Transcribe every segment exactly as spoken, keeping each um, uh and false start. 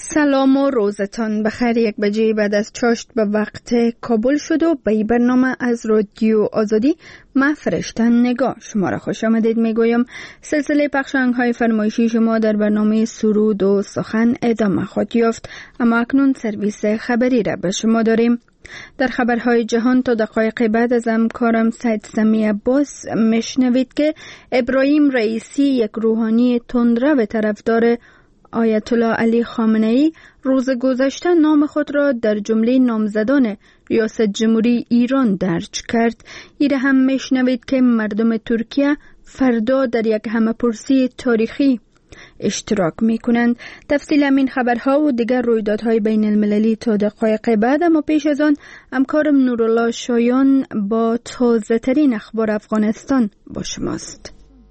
سلام و روزتان بخیر. یک بجه بعد از چاشت به وقت کابل شد و به این برنامه از رادیو آزادی من فرشتن نگاه شما را خوش آمدید میگویم. سلسله پخش آهنگ‌های فرمایشی شما در برنامه سرود و سخن ادامه خواهد یافت، اما اکنون سرویس خبری را به شما داریم. در خبرهای جهان تا دقایق بعد از همکارم سید سمی عباس میشنوید که ابراهیم رئیسی، یک روحانی تندرو به طرفدار آیت الله علی خامنه ای، روز گذشته نام خود را در جمله نامزدان ریاست جمهوری ایران درج کرد. ایره هم میشنوید که مردم ترکیه فردا در یک همه‌پرسی تاریخی اشتراک می کنند. تفصیل همین خبرها و دیگر رویدادهای بین المللی تا دقایق بعد، اما پیش از آن همکارم نورالله شایان با تازه ترین اخبار افغانستان با شماست.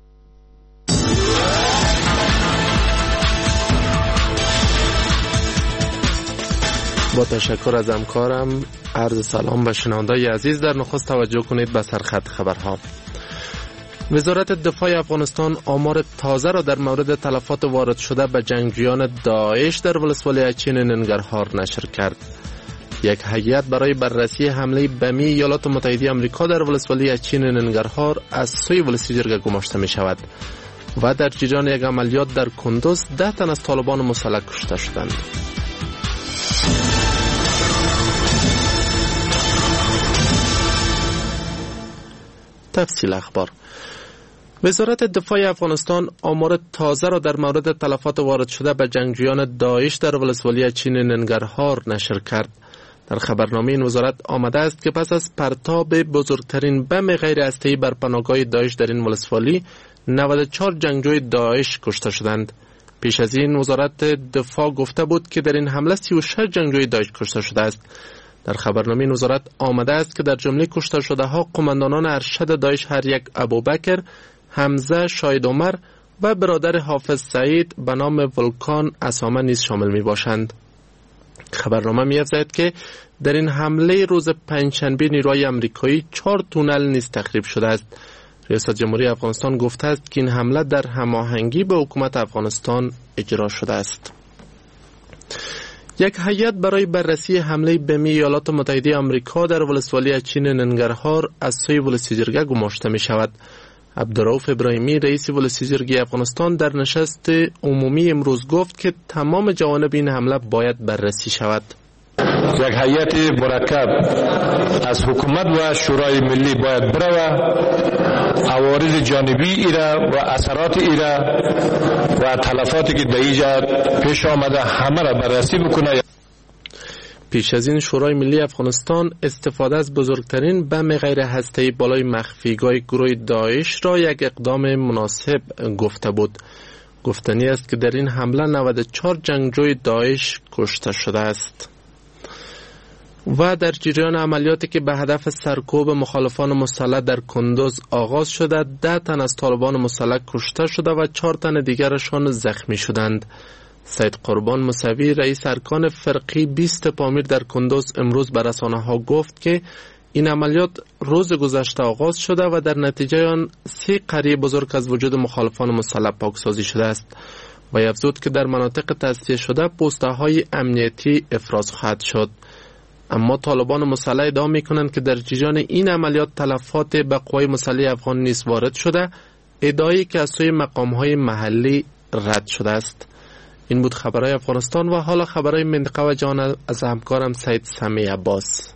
با تشکر از همکارم عرض سلام به شنوندگان عزیز. در نخست توجه کنید به سرخط خبرها. وزارت دفاع افغانستان آمار تازه را در مورد تلفات وارد شده به جنگجویان داعش در ولسوالی اچین ننگرهار نشر کرد. یک هیئت برای بررسی حمله بمی ایالات متحده آمریکا در ولسوالی اچین ننگرهار از سوی ولسی جرگه گماشته می شود و در جریان یک عملیات در کندوز ده تن از طالبان مسلح کشته شدند. تفصیل اخبار. وزارت دفاع افغانستان آمار تازه را در مورد تلفات وارد شده به جنگجویان داعش در ولسوالی چین ننگرهار نشر کرد. در خبرنامه این وزارت آمده است که پس از پرتاب بزرگترین بم غیر هسته‌ای بر پناهگاه داعش در این ولسوالی، نود و چهار جنگجوی داعش کشته شدند. پیش از این وزارت دفاع گفته بود که در این حمله سی و شش جنگجوی داعش کشته شده است. در خبرنامه این وزارت آمده است که در جمله کشته شده ها قماندانان ارشد داعش هر یک ابوبکر، حمزه شاهد عمر و برادر حافظ سعید به نام ولکان اسامه نیز شامل می باشند. خبرنامه می افزاید که در این حمله روز پنجشنبه نیروهای آمریکایی چهار تونل نیز تخریب شده است. ریاست جمهوری افغانستان گفته است که این حمله در هماهنگی با حکومت افغانستان اجرا شده است. یک هیئت برای بررسی حمله بمی ایالات متحده آمریکا در ولسوالی چین ننگرهار از سوی ولسی جرگه گماشته می شود. عبدالرؤف ابراهیمی، رئیس ولسی جرگه افغانستان، در نشست عمومی امروز گفت که تمام جوانب این حمله باید بررسی شود. یک هیئت مرکب از حکومت و شورای ملی باید بروه، عوارض جانبی ایره و اثرات ایره و تلفاتی که در اینجا پیش آمده همه را بررسی بکنه. پیش از این شورای ملی افغانستان استفاده از بزرگترین بم غیر هسته‌ای بالای مخفیگاه گروه داعش را یک اقدام مناسب گفته بود. گفتنی است که در این حمله نود و چهار جنگجوی داعش کشته شده است. و در جریان عملیاتی که به هدف سرکوب مخالفان مسلح در کندوز آغاز شده، ده تن از طالبان مسلح کشته شده و چهار تن دیگرشان زخمی شدند. سید قربان موسوی، رئیس ارکان فرقی بیست پامیر در کندوز، امروز به رسانه‌ها گفت که این عملیات روز گذشته آغاز شده و در نتیجه آن سه قریه بزرگ از وجود مخالفان مسلح پاکسازی شده است و افزود که در مناطق تصفیه شده پوسته‌های امنیتی افراز خواهد شد. اما طالبان مسلح ادعا می‌کنند که در جریان این عملیات تلفات به قوای مسلح افغان نیز وارد شده، ادعایی که از سوی مقام‌های محلی رد شده است. این بود خبرهای افغانستان و حالا خبرهای منطقه و جهان از همکارم سید سمی عباس.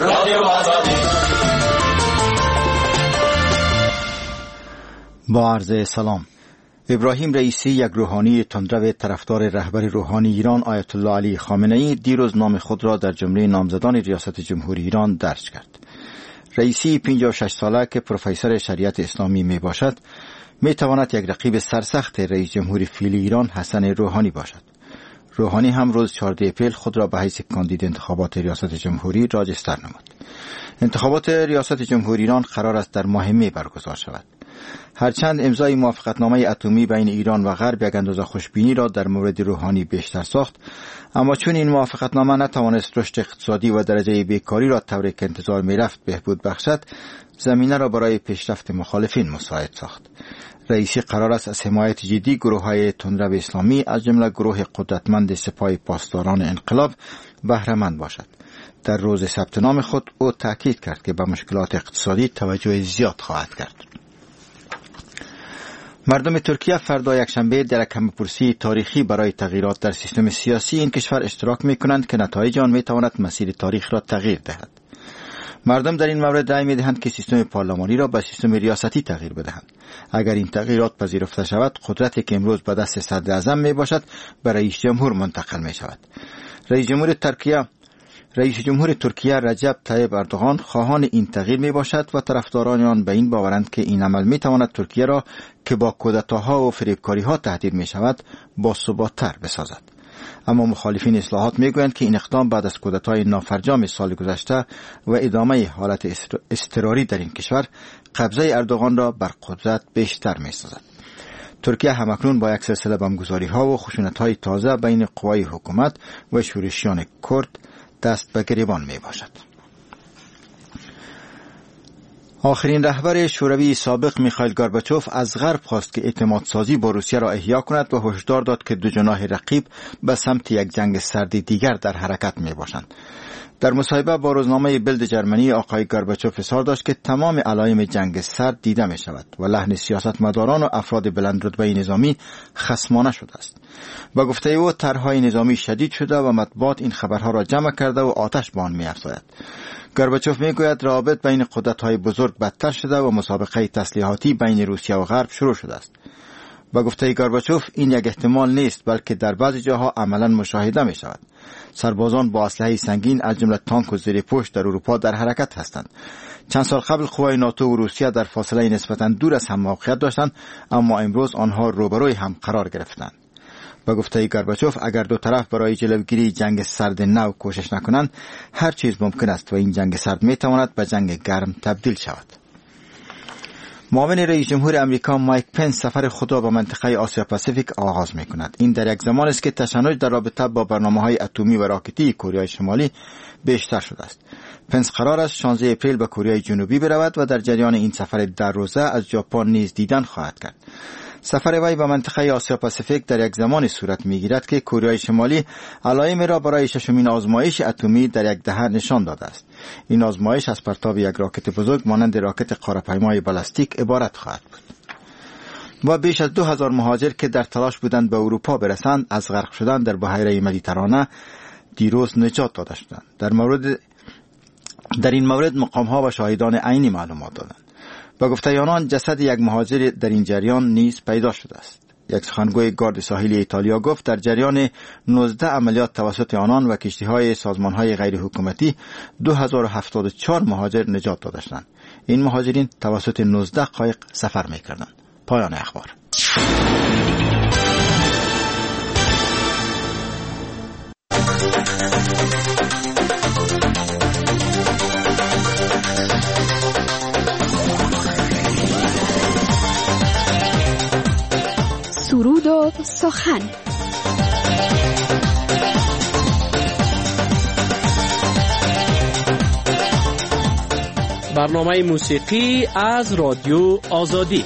با عرض سلام. ابراهیم رئیسی، یک روحانی تندرو طرفدار رهبر روحانی ایران آیت الله علی خامنه ای، دیروز نام خود را در جمله نامزدان ریاست جمهوری ایران درج کرد. رئیسی پنجاه و شش ساله که پروفسور شریعت اسلامی می باشد، می تواند یک رقیب سرسخت رئیس جمهوری فعلی ایران حسن روحانی باشد. روحانی هم روز چهاردهم اپریل خود را به حیث کاندید انتخابات ریاست جمهوری راجستر نمود. انتخابات ریاست جمهوری ایران قرار است در ماه می برگزار شود. هرچند امضای موافقتنامه اتمی بین ایران و غرب یک اندازه خوشبینی را در مورد روحانی بیشتر ساخت، اما چون این موافقتنامه نتوانست رشد اقتصادی و درجه بیکاری را طوری که انتظار می‌رفت بهبود بخشد، زمینه را برای پیشرفت مخالفین مساعد ساخت. رئیسی قرار است از حمایت جدی گروه‌های تندرو اسلامی از جمله گروه قدرتمند سپاه پاسداران انقلاب بهره مند باشد. در روز ثبت نام خود او تاکید کرد که به مشکلات اقتصادی توجه زیاد خواهد کرد. مردم ترکیه فردا یکشنبه در یک همه‌پرسی تاریخی برای تغییرات در سیستم سیاسی این کشور اشتراک می‌کنند که نتایج آن می‌تواند مسیر تاریخ را تغییر دهد. مردم در این مورد رأی می‌دهند که سیستم پارلمانی را به سیستم ریاستی تغییر بدهند. اگر این تغییرات پذیرفته شود، قدرتی که امروز به دست صدر اعظم میباشد به رئیس جمهور منتقل می‌شود. رئیس جمهور ترکیه رئیس جمهور ترکیه رجب طیب اردوغان خواهان این تغییر می باشد و طرفداران آن به این باورند که این عمل می تواند ترکیه را که با کودتاها و فریبکاری ها تهدید می شود با ثبات‌تر بسازد. اما مخالفین اصلاحات می گویند که این اقدام بعد از کودتای نافرجام سال گذشته و ادامه حالت اضطراری در این کشور قبضه اردوغان را بر قدرت بیشتر می سازد. ترکیه همکنون با یک سلسله بمبگذاری ها و خشونت های تازه بین قوای حکومت و شورشیان کرد دست به گریبان می باشد. آخرین رهبر شوروی سابق میخائیل گورباچوف از غرب خواست که اعتماد سازی با روسیه را احیا کند و هشدار داد که دو جناح رقیب به سمت یک جنگ سرد دیگر در حرکت می باشند. در مصاحبه با روزنامه بیلد جرمنی آقای گورباچوف اصرار داشت که تمام علائم جنگ سرد دیده می شود و لحن سیاستمداران و افراد بلند رتبه نظامی خصمانه شده است. با گفته او طرحهای نظامی شدید شده و مطبوعات این خبرها را جمع کرده و آتش به آن می افزاید. گورباچوف می گوید روابط بین قدرت‌های بزرگ بدتر شده و مسابقه تسلیحاتی بین روسیه و غرب شروع شده است. با گفته گورباچوف این یک احتمال نیست بلکه در بعضی جاها عملاً مشاهده می شود. سربازان با اسلحه سنگین از جمله تانک و زیرپوش در اروپا در حرکت هستند. چند سال قبل قوای ناتو و روسیه در فاصله نسبتاً دور از هم موقعیت داشتند، اما امروز آنها روبروی هم قرار گرفتند. با گفته گورباچوف اگر دو طرف برای جلوگیری جنگ سرد نو کوشش نکنند، هر چیز ممکن است و این جنگ سرد می تواند به جنگ گرم تبدیل شود. معاون رئیس جمهور امریکا مایک پنس سفر خود را به منطقه آسیا پاسیفیک آغاز می کند. این در یک زمان است که تشنج در رابطه با برنامه‌های اتمی و راکتی کره شمالی بیشتر شده است. پنس قرار است شانزده اپریل به کره جنوبی برود و در جریان این سفر در روزه از ژاپن نیز دیدن خواهد کرد. سفر وی به منطقه آسیا پاسیفیک در یک زمانی صورت می‌گیرد که کره شمالی علائم را برای ششمین آزمایش اتمی در یک دهه نشان داده است. این آزمایش از پرتاب یک راکت بزرگ مانند راکت قاره‌پیمای بالستیک عبارت خواهد بود. و بیش از دو هزار مهاجر که در تلاش بودند به اروپا برسند از غرق شدن در بحیره مدیترانه دیروز نجات داده شدند. در مورد در این مورد مقام‌ها و شاهدان عینی معلومات دادند. با گفته آنان جسد یک مهاجر در این جریان نیز پیدا شده است. یک سخنگوی گارد ساحلی ایتالیا گفت در جریان نوزده عملیات توسط آنان و کشتی‌های سازمان‌های غیر حکومتی دو هزار و هفتاد و چهار مهاجر نجات داده شدند. این مهاجرین توسط نوزده قایق سفر می‌کردند. پایان اخبار. سرود و سخن. برنامه موسیقی از رادیو آزادی.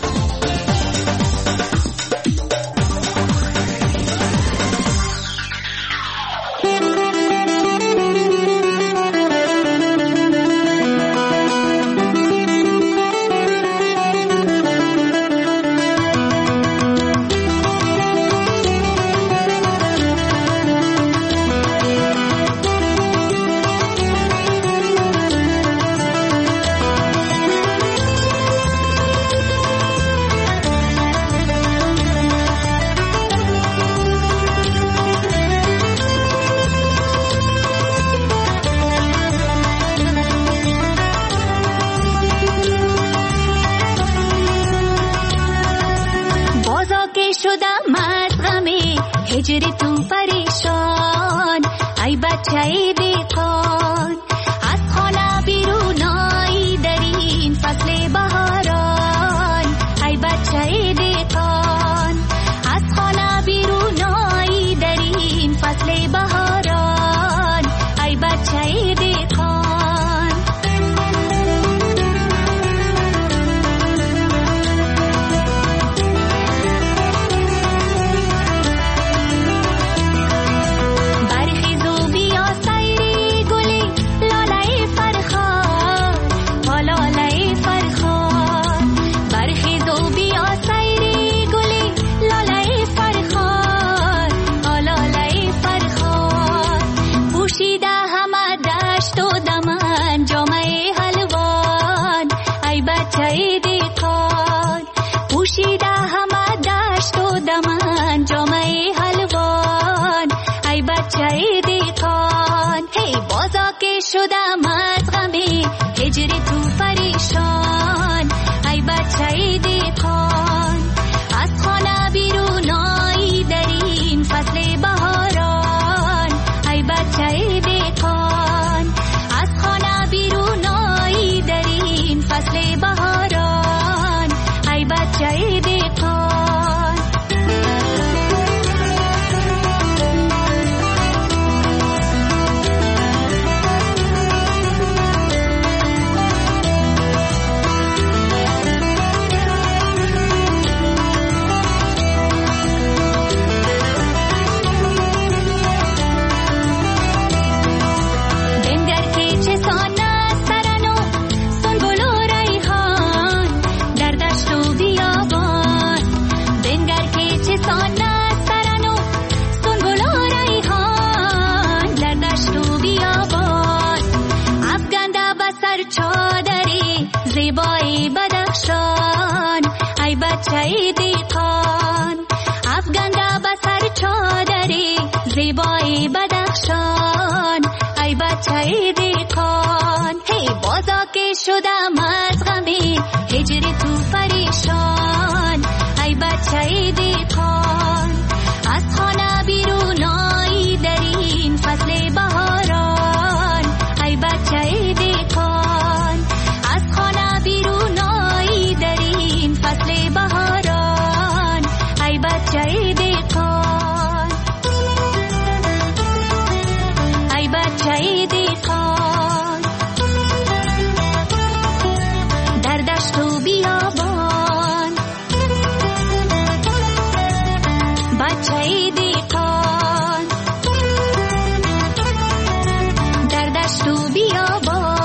هجر تو پریشان ای بچه بیقان از خانه بیرون آی در این فصل بهاران ای بچه بیقان از خانه بیرون آی در این فصل بهاران ای بچه بیقان شدم از غم هجر تو پریشان. ای بچه دیقان از خانه بیرون آیی در این فصل بهاران. ای بچه دیقان از خانه بیرون آیی در این فصل بهاران. ای بچه دیقان زیبای بدخشان. ای بچه دیقان افگنده بسر چادری زیبای بدخشان. ای بچه دیقان هی بازا که شدم از غم هجر تو پریشان. ای بچه دیقان از خانه بیرون آیی در این فصل بهاران. ای بچه دیقان از خانه بیرون آیی در این فصل بهاران. ای بچه دیقان ای بچه دیقان در دشت و بیابان. بچه دیقان در دشت و بیابان.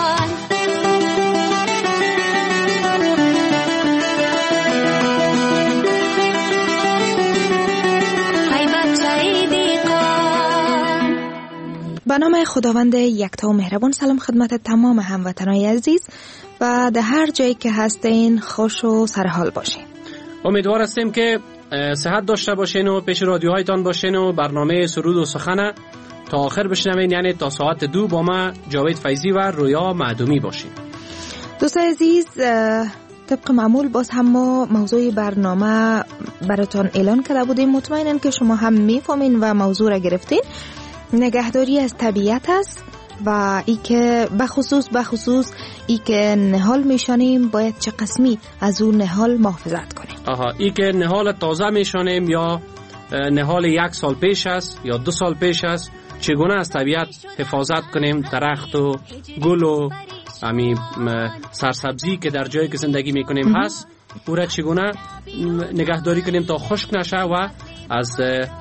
به نام خداوند یکتا و مهربان. سلام خدمت تمام هموطنان عزیز و در هر جایی که هستین خوش و سرحال باشین. امیدوار هستیم که صحت داشته باشین و پیش رادیوهایتان باشین و برنامه سرود و سخن تا آخر بشنوین، یعنی تا ساعت دو با ما جاوید فیضی و رویا معدومی باشین. دوستان عزیز، طبق معمول باز هم ما موضوع برنامه براتون اعلان کرده بودیم. مطمئنم که شما هم میفهمین و موضوع را گرفتین. نگهداری از طبیعت است و ای که بخصوص بخصوص ای که نهال میشانیم باید چه قسمی از اون نهال محافظت کنیم. آها، ای که نهال تازه میشانیم یا نهال یک سال پیش است یا دو سال پیش است، چگونه از طبیعت حفاظت کنیم؟ درخت و گل و امی سرسبزی که در جایی که زندگی میکنیم هست، او را چگونه نگهداری کنیم تا خشک نشه و از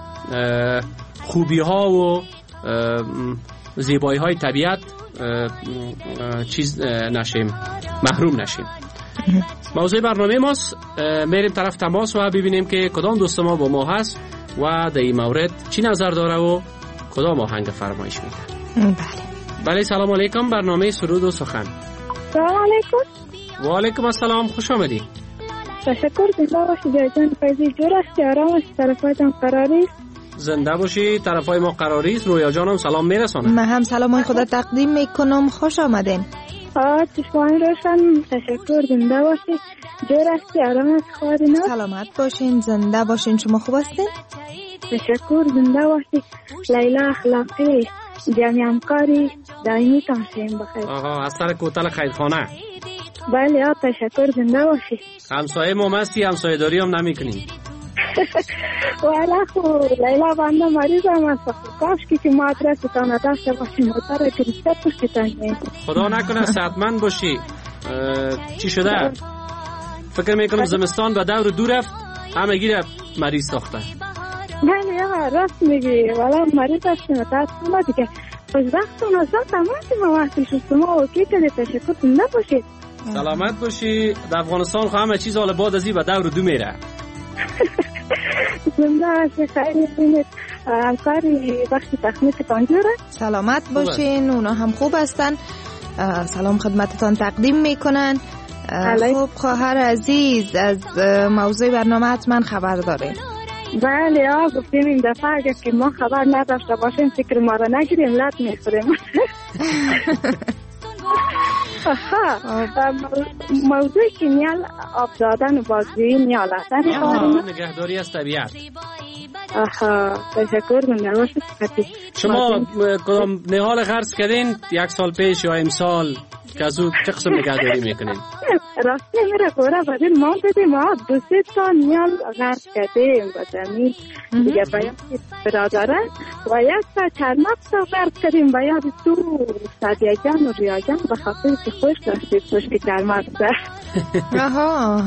خوبی ها و زیبایی های طبیعت چیز نشیم، محروم نشیم. موضوع برنامه ماست. میریم طرف تماس و ببینیم که کدام دوست ما با ما هست و در این مورد چی نظر داره و کدام آهنگ فرمایش میده. بله بله، سلام علیکم. برنامه سرود و سخن. سلام علیکم. و علیکم السلام، خوش آمدی. تشکر. زنده باشی جایجان فیضی. جور هستی؟ آرام هستی؟ طرفایتان قراری است؟ زنده باشی. طرفای ما قراری است. رویا جانم سلام میرسانم. من هم سلامای خدا تقدیم میکنم. خوش آمدین. آه چشمان روشن. تشکر. زنده باشی. جور هستی؟ آرام هستی؟ خواهدین؟ سلامت باشین. زنده باشین. شما خوب هستین؟ تشکر. زنده باشی. لیلا اخلاقی جمعی همکاری دائمی تانشیم بخیر. آها، از سر کوتل خیرخانه. بله آه تشکر. زنده باشی. همسایه ما مستی، همسایه داری هم نمی کنیم. والا خو لیلا بنده مریض هم است. کاش که ما ادرس تانه داشته باشیم موتر کریسته پشتی تانیم. خدا نکنه صحتمند باشی. چی شده؟ فکر میکنم زمستان به دور دور رفت، همه گیره مریض ساخته. نه نه راست میگی. والا مریض هستیم تاسفونه دیگه. خوشبختون اصلا تمام ما وقتی شما اوکی کردی. تشکر. زنده باشید. سلامت باشی. در افغانستان خو همه چیز حال بعد از این به دور دو میره. زنده باشی. خیلی بینید همکاری وقتی تخمیت تانجوره. سلامت باشین. اونا هم خوب هستن. سلام خدمتتان تقدیم میکنن. خب خواهر عزیز، از موضوع برنامه حتما خبر دارین. بله آه گفتیم این دفعه اگر که ما خبر نداشته باشیم فکر ما را نگیریم لط میخوریم. موضوع که نیال آب دادن و بازجویی نیال است. نگهداری از طبیعت. آها تشکر من. شما کدام نهال غرس کردین یک سال پیش یا امسال که از او چه قسم نگهداری میکنین؟ راستی میره گوره بدین ما دیدیم ما دو سه تا نیال غرس کردیم و زمین دیگه باید برادره و یک تا چرمک تا غرس کردیم باید تو سادیه جان و ریا جان به خاطر که خوش داشتید پشت چرمک ده. آها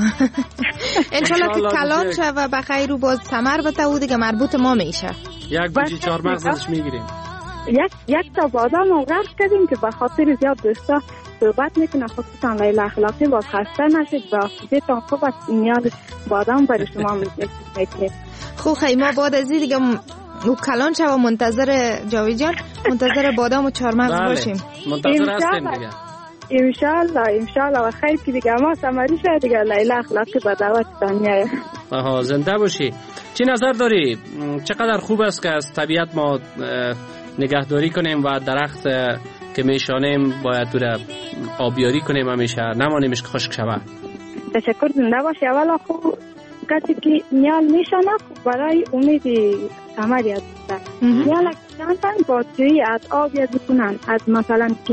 انشالله که کلان شه و بخیر و باز سمر بته او دیگه مربوط ما میشه. یک بوجی چهارمغز زدش میگیریم. یک یک تا بادام رو غرس کردیم که به خاطر زیاد دوستا صحبت میکنه خودتان لیلا اخلاقی باز خسته نشید و آفیزتان خوب است نیاز بادام برای شما میکنید. خوب خیلی ما بعد از دیگه او کلان شه و منتظر جاوی جان منتظر بادام و چهارمغز باشیم. منتظر هستیم دیگه. انشالله انشالله و خیر که دیگه ما سمری شد دیگه لیلا اخلاقی با دعوتتان میایه. آها زنده باشی. چی نظر داری؟ چقدر خوب است که از طبیعت ما نگهداری کنیم و درخت که میشانیم باید تو آبیاری کنیم همیشه نمانیمش که خشک شود. تشکر زنده باشی. اولا خوب کسی که نیال میشانه برای امید ثمریت است. نیال کسان با جوی از آب یاد کنن از مثلا که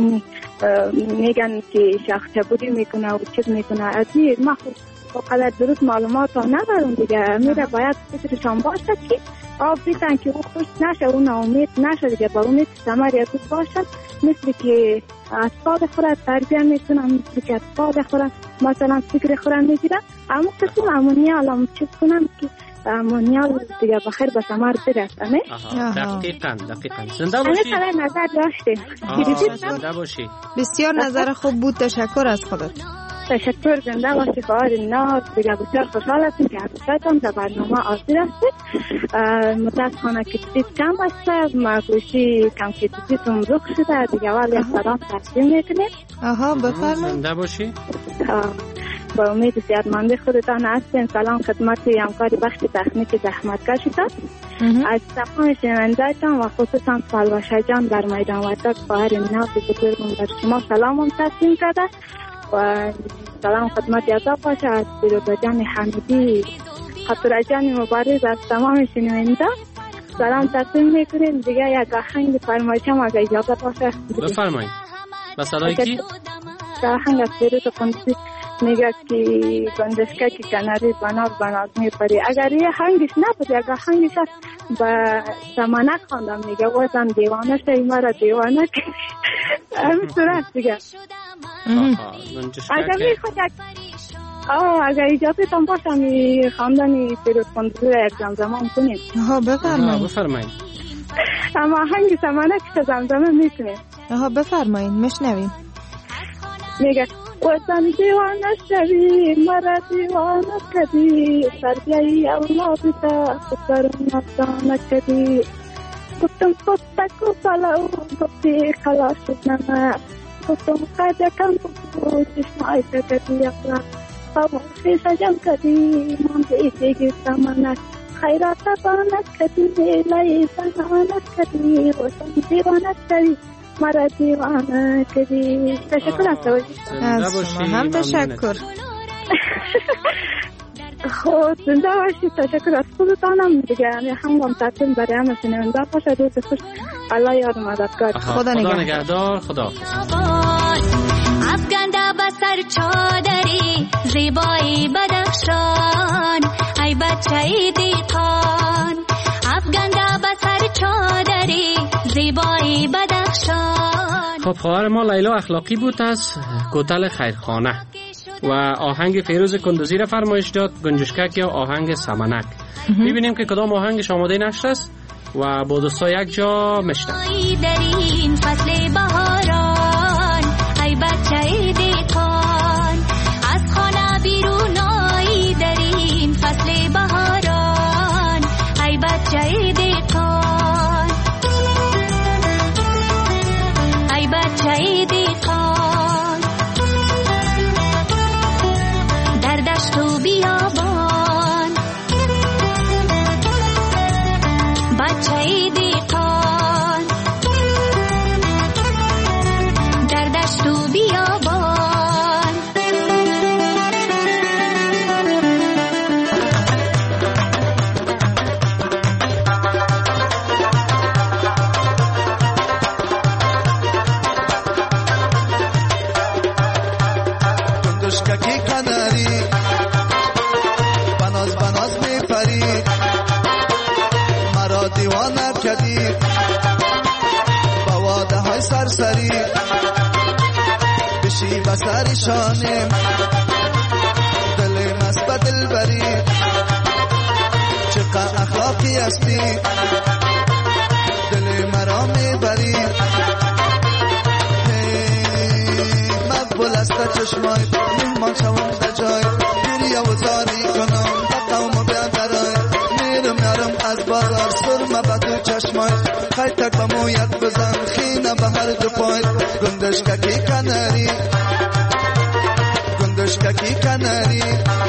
میگن که شخص چبودی میکنه و چیز میکنه از این ما خود فقط درست معلومات ها ندارم دیگه میره باید فکرشان باشه که آب بیتن که او خوش نشه او ناامید نشه دیگه با امید ثمریت باشد مثل که اطفال خورد تربیه میکنن مثل که اطفال خورد مثلا فکر خورد میگیرن اما کسی امونیال هم چیز کنن که امونیال دیگه بخیر به ثمر برسه. دقیقاً دقیقاً زنده باشی. همه نظر داشته. زنده باشی. بسیار نظر خوب بود. تشکر از خودت. تشکر زنده باشی. خواهر ناز دیگه بسیار خوشحال هستیم که حضرتان در برنامه حاضر هستید. متاسفانه که تیز کم بسته مگوشی کم که تیزتون رخ شده دیگه ولی سلام تقدیم میکنید. آها بفرمایید. زنده باشی. با امید صحتمندی خودتان هستین. سلام خدمت همکاری بخش تکنیک زحمتکشتان از تمام شنوندگان و خصوصا سالوشه جان در میدان وطن خواهر ناز بزرگم بر شما سلام هم تقدیم کرده و سلام خدمت یادا باشه از بیروبا جان حمیدی خطر جان مبارز از تمام شنونده سلام تقدیم میکنیم. دیگه یک آهنگ فرمایشم اگه اجازه باشه بفرمایید. با صدای کی؟ آهنگ از بیروت قندوزی میگه که گندشکه که کناری بناز بناز میپری. اگر یه هنگش نبود یک هنگش هست با زمانک خواندم میگه وزم دیوانه شدی مرا دیوانه که همین صورت دیگه. اگر میخواد یک آه اگر اجازه تان باشم خواندنی بیروت قندوزی را یک زمزمان کنیم. آها بفرمایید. بفرمایید. اما هنگ زمانک که زمزمه میکنیم. آها بفرمایید مشنویم. میگه وطن دیوانه شدی مرا دیوانه کردی تربیه اولادتا خودترون نفتانه کردی گفتم خودتک و پلاو گفتی خلاص شد نمه گفتم خیده کم بگو چشمای کردی اقلا خواهی سجم کردی من بیدیگی سمانک خیرات بانه کردی لای بانه کردی وطن دیوانه شدی مرا دیوانه کردی. تشکر از توجه از شما هم تشکر. خود زنده باشید. تشکر از خودتانم دیگه همون تقدیم برای همه شنونده باشه. روز خوش. الله یار مددگار. خدا نگهدار. خدا افگنده بسر چادری زیبایی بدخشان ای بچه دیقان افگنده بسر چادری زیبایی بدخشان. خب خواهر ما لیلا اخلاقی بود از کوتل خیرخانه و آهنگ فیروز کندوزی را فرمایش داد گنجشکک یا آهنگ سمنک. ببینیم که کدام آهنگش آماده نشده است و با دوستا یک جا میشنویم. در این فصل بهاران ای بچه دیقان از خانه بیرون آیی در این فصل بهاران ای بچه دیقان ای بچه دیقان در دشت و بیابان سری بشی بسر شانم دل مست به دل بری چقدر اخلاقی هستی دل مرا میبری مقبول است چشمای مهمان شوم در جای گریه و زاری کنم دقم و بیادرای میرم میرم از بازار سرمه به تو چشمای خیلی تک به مویت بزن خینه به هر دو پای گندش ککی کنری گندش ککی کنری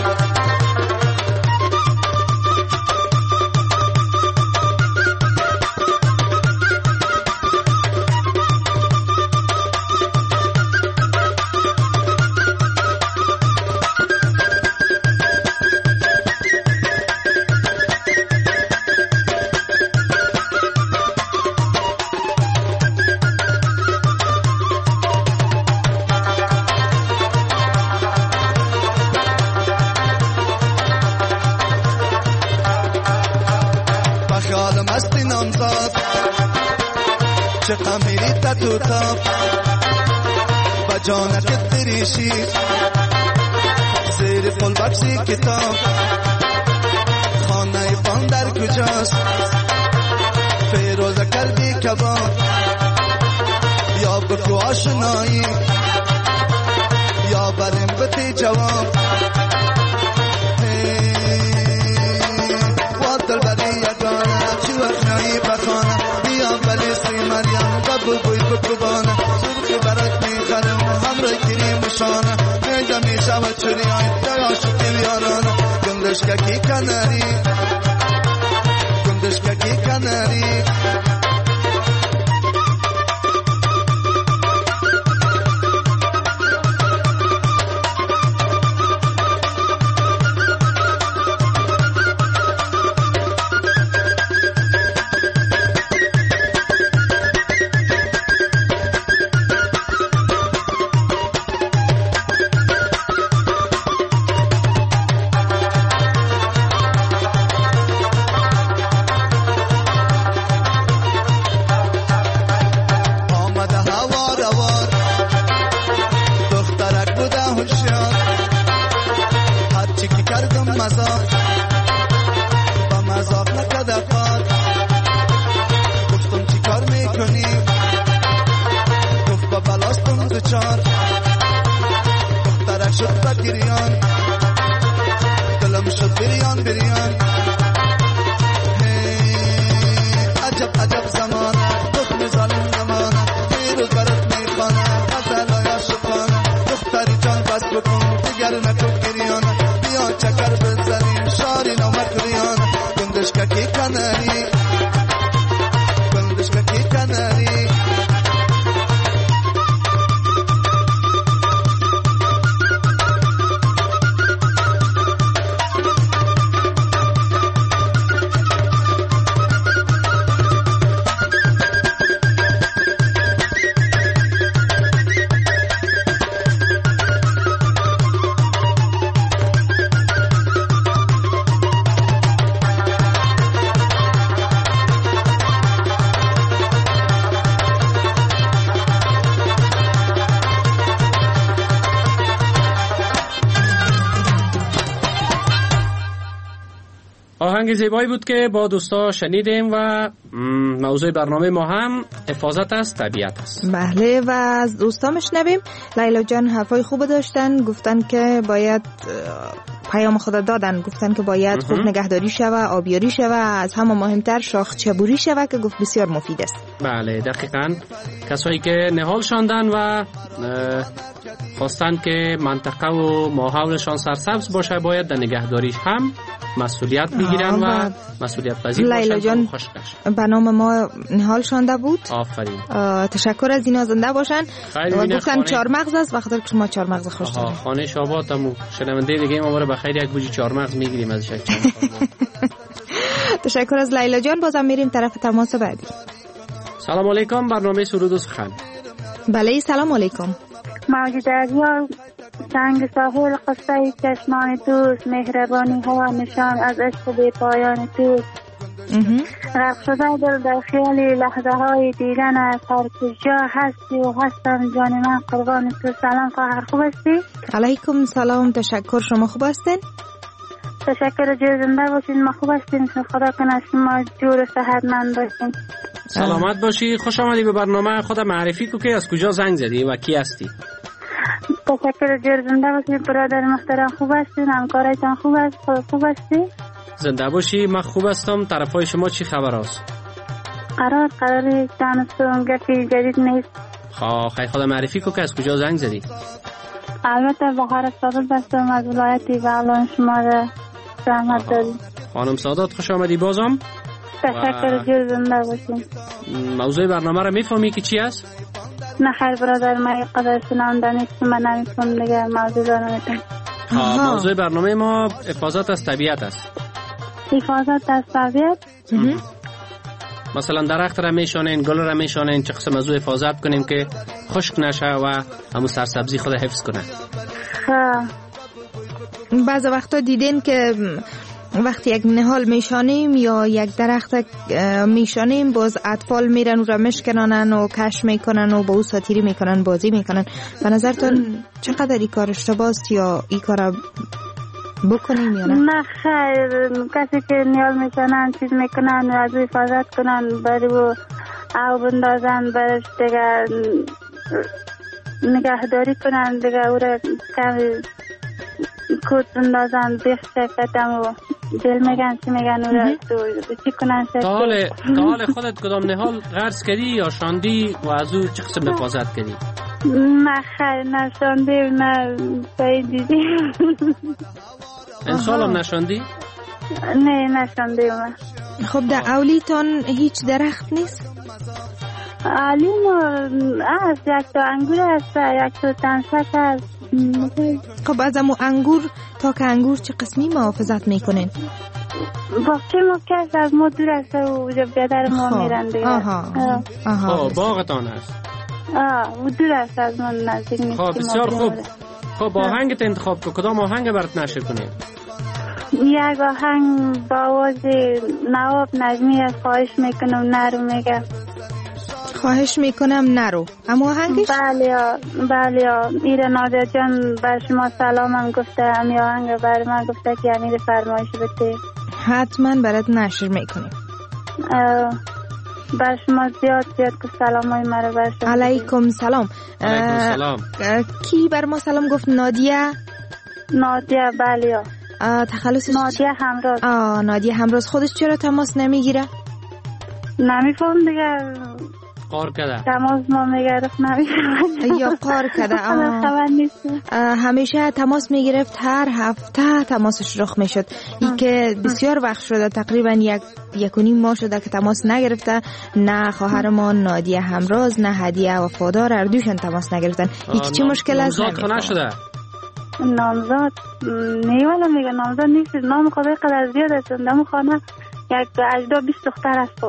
چقدر میری تا تو تاب با جانت دریشی زیر پل بکسی کتاب خانه پان در کجاست فیروزه کردی کباب یا بگو آشنایی یا بریم بتی جواب وادل بری یگانه چی وقنایی بخانه بیا بلی سی مریم قبل بوی بکبانه سرخی برات میخرم همراه کریم شانه میده میشود چریای در عاشقی یارانه گندش ککی کنری گندش ککی کنری آهنگ زیبایی بود که با دوستا شنیدیم و موضوع برنامه ما هم حفاظت از طبیعت است. بله و از دوستا میشنویم. لیلا جان حرفای خوب داشتن، گفتن که باید پیام خود دادن، گفتن که باید خوب نگهداری شوه، آبیاری شوه، از همه مهمتر شاخ چبوری شوه که گفت بسیار مفید است. بله دقیقاً. کسایی که نهال شاندن و خواستن که منطقه و ماحولشان سرسبز باشه باید در نگهداریش هم مسئولیت بگیرن و مسئولیت پذیر باشن. لیلا جان به نام ما نهال شانده بود. آفرین. تشکر از اینا، زنده باشن. و گفتن چهارمغز است و خاطر که شما چهارمغز خوش دارید. خانه شاباتمو شنونده دیگه ما به خیر یک بوجی چهارمغز میگیریم ازش. تشکر از لیلا جان. بازم میریم طرف تماس بعدی. سلام علیکم، برنامه سرود و سخن. بله سلام علیکم. موج دریا سنگ ساحل قصه چشمان توست، مهربانی ها نشان از عشق بی پایان توست. غرق شده دل در خیال لحظه های دیدن از هر کجا هستی و هستم جان من قربان تو. سلام خواهر، خوب هستی؟ علیکم سلام، تشکر. شما خوب هستین؟ تشکر، جور زنده باشین. ما خوب هستیم، خدا کنه شما جور و صحتمند باشین. سلامت باشی. خوش آمدی به برنامه. خود معرفی کو که از کجا زنگ زدی و کی هستی؟ تشکر، جور زنده باشی برادر محترم. خوب هستین؟ همکارایتان خوب است؟ خوب هستی؟ زنده باشی. من خوب هستم. طرفای شما چی خبر است؟ قرار قراری دانستم گفتی جدید نیست. خواه خیلی خدا معرفی کو که از کجا زنگ زدی؟ البته بخار سادات هستم از ولایتی و الان شما را زحمت داریم. خانم سادات خوش آمدی بازم. تشکر، جور زنده باشین. موضوع برنامه را میفهمی که چی است؟ نه خیر برادر، من قدر شنونده نیستم، من نمیفهم دیگه موضوع دارم. موضوع برنامه ما حفاظت از طبیعت است. حفاظت از طبیعت؟ مثلا درخت را میشانین، گل را میشانین، چه قسم از او حفاظت کنیم که خشک نشه و همون سرسبزی خود حفظ کنه. بعض وقتا دیدین که وقتی یک نهال میشانیم یا یک درخت میشانیم باز اطفال میرن و را مشکنانن و کش میکنن و با او ساتیری میکنن، بازی میکنن. به نظرتون چقدر این کار اشتباه است یا این کار بکنیم یا نه؟ نه خیر، کسی که نیال میشنن چیز میکنن و از او حفاظت کنن، برای او آب بندازن، برش دیگه نگهداری کنن، دیگه او را کمی کود بندازن، بیخ شکتم و دل میگن چی میگن او را چی کنن. تا حال خودت کدام نهال غرس کردی یا شاندی و از او چه قسم حفاظت کردی؟ نه خیر، نه شاندی نه باید دیدی. انسان هم نشاندی؟ نه نشاندی من. خب در اولیتان هیچ درخت نیست؟ علیم است، یک تا انگور است، یک تا تنسک است. خب از امو انگور تا که انگور چه قسمی محافظت میکنین؟ باغچه ما کس از ما دور است و بیادر ما میرن دیگه. آها آها. باغتان است؟ آه و دور است از ما، نزدیک نیست. خب بسیار خوب. خب آهنگت انتخاب کن. کدام آهنگ برات نشر کنیم؟ یک آهنگ با آواز نواب نجمی است. خواهش میکنم نرو. میگه خواهش میکنم نرو. اما آهنگش؟ بله بله. ایره نادر جان بر شما سلامم گفته، امی آهنگ بر من گفته که امیر فرمایش بده. حتما برات نشر میکنیم. بر شما زیاد زیاد که سلام های مرا بر شما. علیکم سلام. علیکم سلام. کی بر ما سلام گفت؟ نادیه؟ نادیه بله. تخلصش؟ نادیه همراز. آه نادیه همراز. خودش چرا تماس نمیگیره؟ نمیفهم دیگه. قار کده تماس ما میگرفت نمیفهم. یا قار کده. خبر نیست. همیشه تماس میگرفت، هر هفته تماسش رخ میشد. این که بسیار وقت شده، تقریبا یک یک و نیم ماه شده که تماس نگرفته. نه خواهرمان نادیه همراز نه هدیه وفادار اردوشن تماس نگرفتن. این چی مشکل است؟ نامزاد خونه شده؟ نامزاد نه والا میگه نامزاد نیست. نام خدای قدر زیاد است. نام خانه یک اجدا بیست دختر است.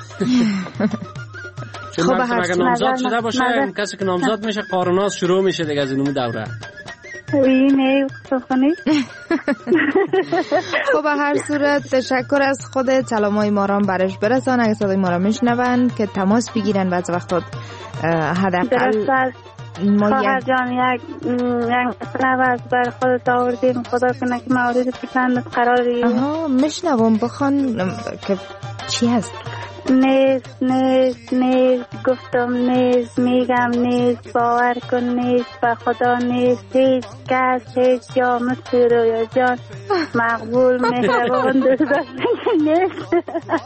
خب اگه نامزاد شده باشه کسی که نامزاد میشه قارناز شروع میشه دیگه از اینو دوره. نه سخنی. خب به هر صورت تشکر از خودت. سلامای ما را برش برسان. اگه صدای ما را میشنون که تماس بگیرن. بعض وقتا حداقل خواهر جان یک یک نواز بر خودت آوردیم. خدا کنه که موارد پسندت قراری. آها میشنوم. بخوان که چی هست؟ نیست نیست نیست گفتم نیست، میگم نیست، باور کن نیست، به خدا نیست، هیچ کس هیچ جا مثل رویا جان مقبول مهربان دوست نیست.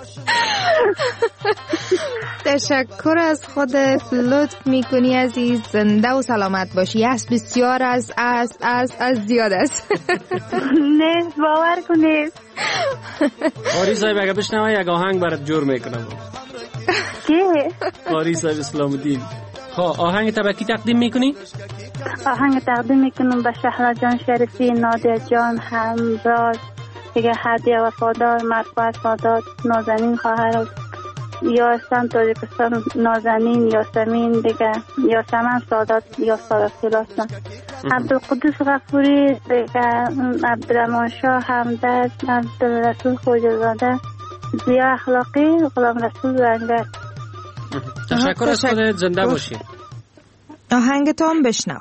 تشکر از خودت. لطف میکنی عزیز. زنده و سلامت باشی. از بسیار از از از از زیاد است. نیست باور کن نیست. قاری صاحب اگه بشنوه یک آهنگ برات جور میکنم. کی؟ قاری صاحب اسلام الدین. خب آهنگ تا به کی تقدیم میکنی؟ آهنگ تقدیم میکنم به شهلا جان شریفی، نادر جان همراز، دیگه هدیه وفادار، مرفوع سادات، نازنین خواهر یا استان تاجیکستان، نازنین یاسمین، دیگه یاسمن سادات یا سادات سلاسان، عبدالقدوس غفوری، دیگه عبدالرحمن شاه همدرد، عبدالرسول خوجزاده، زیا اخلاقی، غلام رسول زنگر. تشکر از خودت، زنده باشی. آهنگ تو هم بشنو.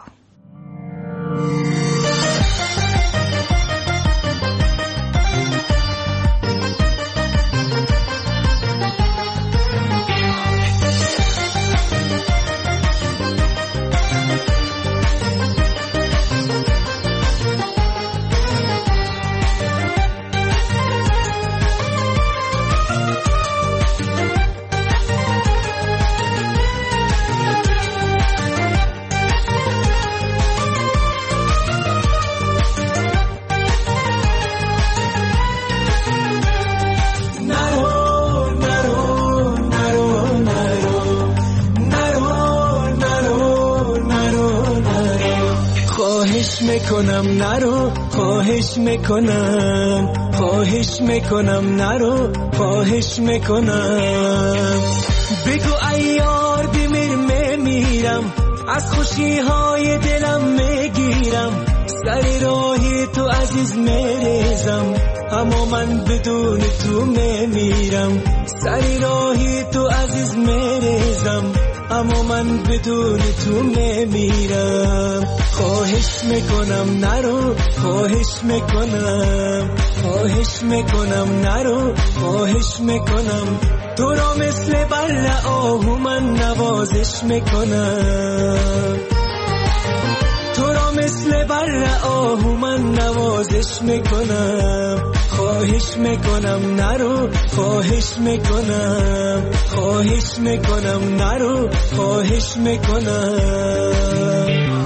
میکنم نرو، خواهش میکنم، خواهش میکنم نرو، خواهش میکنم. بگو ای یار بمیر میمیرم، از خوشی های دلم میگیرم، سر راهی تو عزیز میریزم، اما من بدون تو میمیرم. سر راهی تو عزیز میریزم، اما من بدون تو میمیرم. خواهش میکنم نرو، خواهش میکنم، خواهش میکنم نرو، خواهش میکنم. تو را مثل بر آهو من نوازش میکنم، تو را مثل بر آهو من نوازش میکنم. خواهش میکنم نرو، خواهش میکنم، خواهش میکنم نرو، خواهش میکنم.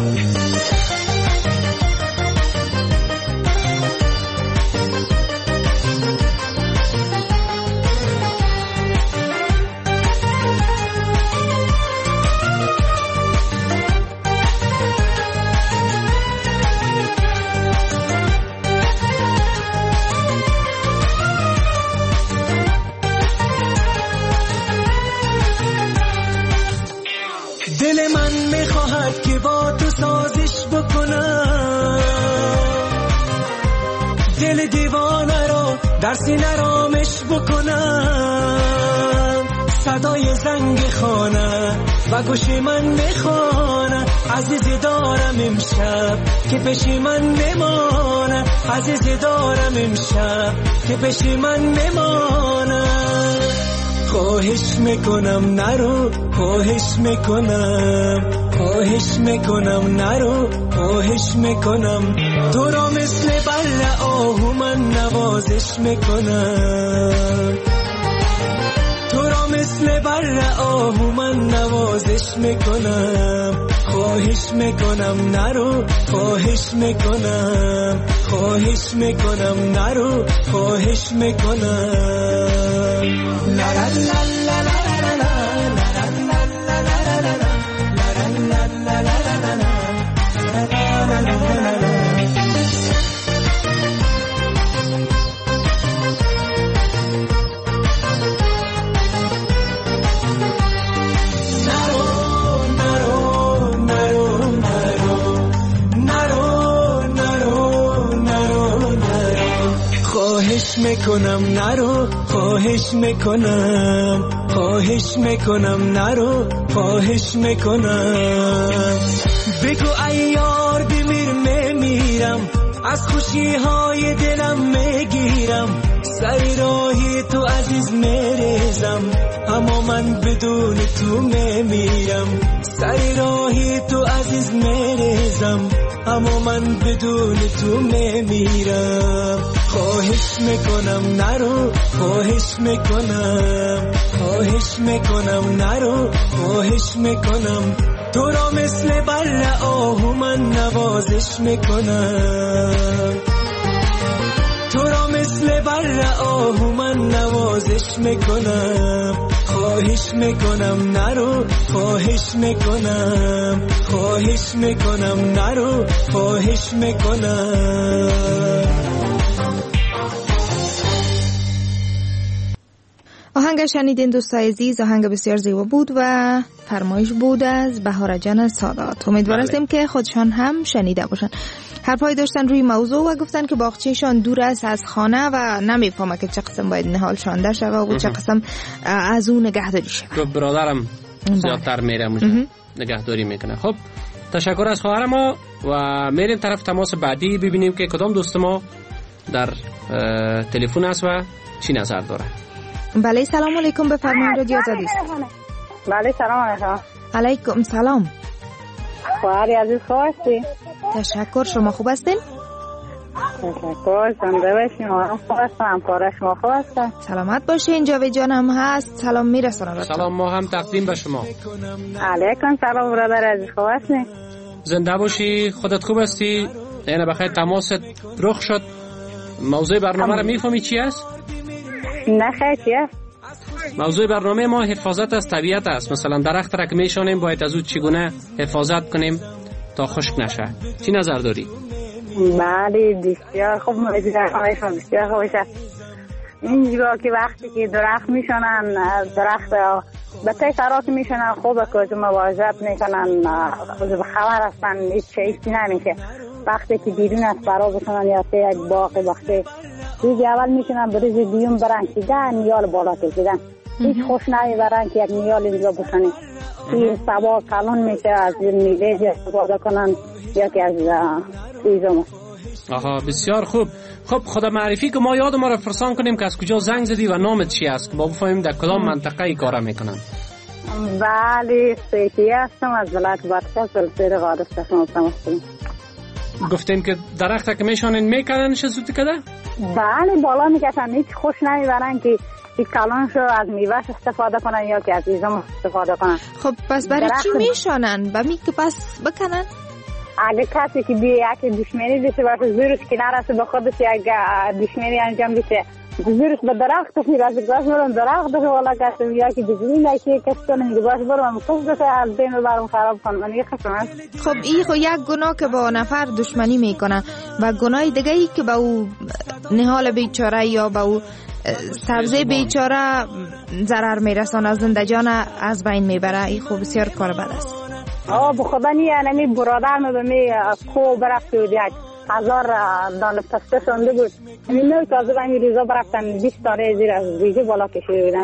دل من میخواهد که با تو سازش بکنم، دل دیوانه رو در سینه رامش بکنم. صدای زنگ خانه و گوش من میخوانه، عزیز دارم امشب که پیش من میمانه، عزیز دارم امشب که پیش من میمانه. خواهش میکنم نرو، خواهش میکنم، خواهش میکنم نرو، خواهش میکنم. تو را مثل بر آهو من نوازش میکنم، تو را مثل بر آهو من نوازش میکنم. خواهش میکنم نرو، خواهش میکنم، خواهش میکنم نرو، خواهش میکنم. لا لا لا لا لا لا خواهش میکنم نرو، خواهش میکنم، خواهش میکنم نرو، خواهش میکنم. بگو ای یار بمیر میمیرم، از خوشی های دلم میگیرم، سر راهی تو عزیز میریزم، اما من بدون تو میمیرم. سر راهی تو عزیز میریزم، اما من بدون تو میمیرم. خواهش میکنم نرو، خواهش میکنم، خواهش میکنم نرو، خواهش میکنم. تو را مثل بر آهو من نوازش میکنم، تو را مثل بر آهو من نوازش میکنم. خواهش میکنم نرو، خواهش میکنم، خواهش میکنم نرو، خواهش میکنم. آهنگ شنیدین دوستای عزیز، آهنگ بسیار زیبا بود و فرمایش بود از بهار جان سادات. امیدوار هستیم که خودشان هم شنیده باشن. حرفای داشتن روی موضوع و گفتن که باغچه‌شان دور است از خانه و نمیفهمه که چه قسم باید نهال شانده شوه و چه قسم از اون نگهداری شوه. برادرم زیادتر میره اونجا نگهداری میکنه. خب تشکر از خواهر ما و میریم طرف تماس بعدی ببینیم که کدام دوست ما در تلفن است و چی نظر داره. بله سلام علیکم، بفرمایید رادیو آزادی است. بله سلام علیکم. علیکم سلام. خواهر عزیز خوب هستی؟ تشکر، شما خوب هستین؟ تشکر، زنده باشین. آرام خوب هستم. کار شما خوب هستن؟ سلامت باشین. جاوید جانم هست، سلام میرسونم. سلام ما هم تقدیم به شما. علیکم سلام برادر عزیز، خوب هستی؟ زنده باشی، خودت خوب هستی؟ یعنی بخیر تماست رخ شد. موضوع برنامه را میفهمی چی است؟ نه خیر چی است؟ موضوع برنامه ما حفاظت از طبیعت است. مثلا درخت را که میشانیم باید از او چگونه حفاظت کنیم تا خشک نشه. چی نظر داری؟ بله بسیار خوب، موضوع بسیار خوب است. اینجا که وقتی که درخت میشونن، درخت به تی سرات میشونن، خوبه که مواظبت میکنن، به خبر هستن هیچ چیزی نمیشه. وقتی که بیرون از برا بکنن یا تی یک باغ وقتی روز اول میشونن به روز دیوم برن که ده نیال بالا کشیدن، هیچ خوش نمیبرن که یک نیال اینجا بکنه. این سبا کلون میشه از میوه استفاده کنن یا که از چیزم. آها بسیار خوب. خب خدا معرفی که ما یاد ما را فرسان کنیم که از کجا زنگ زدی و نامت چی است که ما بفهمیم در کدام منطقه ای کار میکنن. بله سیتی هستم از ولایت بادغیس سلسله قادس شما هستم. گفتین که درخت که میشانین میکنن چه زودی کده؟ بله بالا میکشن، هیچ خوش نمیبرن که این کلان شو از میوهش استفاده کنن یا که از ایزم استفاده کنن. خب پس برای چی میشانن؟ با می که پس بکنن؟ اگه کسی که بیا یک دشمنی داشته باشه زورش که نرسه به خودش یک دشمنی انجام بشه، زورش به درخت میرسه، گاش برم درخت داره والا کسی یا که بجلی نایشه کسی کنه میگه باش برم کس داشته از دین رو برم خراب کنم. من یه خسم هست. خب این خو یک گناه که با نفر دشمنی میکنه و گناه دیگه ای که با او نهال بیچاره یا با او سبزه بیچاره ضرر میرسانه، زنده جان از بین میبره. این خو بسیار کار بد است. آه به خدا نیه نمی برادر می به می کو برفت بود یک هزار دانه پسته شنده بود. این نوی تازه به این ریزا برفتن بیست دانه زیر از ریزه بالا کشیده بودن.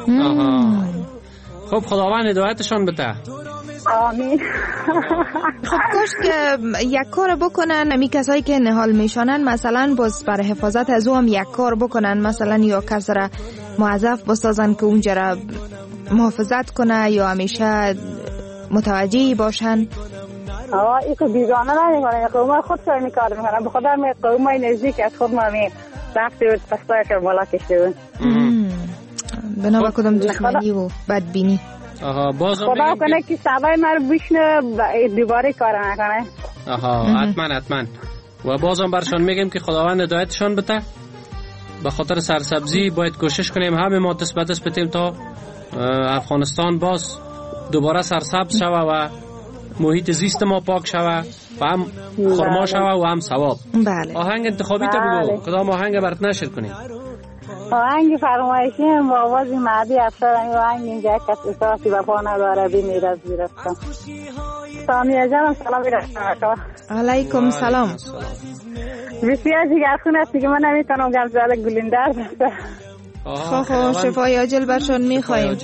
خب خداوند هدایتشان بده. آمین. خب کاش که یک کار بکنن نمی کسایی که نهال میشانن، مثلا باز برای حفاظت از او هم یک کار بکنن، مثلا یا کس را موظف بسازن که اونجا را محافظت کنه یا همیشه متوجهی باشن. آه ای که بیگانه نمیکنه، قوم خود سر میکار میکنن. به خدا می قوم نزدیک از خود ما می رفتی بود پستای که بالا کشته بود. بنا با کدام دشمنی و بدبینی. آها بازم خدا کنه که سبای من بشنه دوباره کار نکنه. آها حتما حتما. و بازم برشان میگیم که خداوند هدایتشان بده. به خاطر سرسبزی باید کوشش کنیم همه ما دست به دست بتیم تا افغانستان باز دوباره سرسبز شوه و محیط زیست ما پاک شوه و هم خرما شوه و هم ثواب. بله. آهنگ انتخابی تا بگو کدام آهنگ برات نشر کنیم؟ آهنگ فرمایشی هم با آواز مهدی افشار. این آهنگ اینجا کس احساسی وفا نداره بمیر از بیرستم. سامیه جانم سلامی رفتم. علیکم سلام. بسیار جگرخون هستی که من نمیتونم گمزال گلندر بسته. خواه شفای عاجل برشان میخواییم.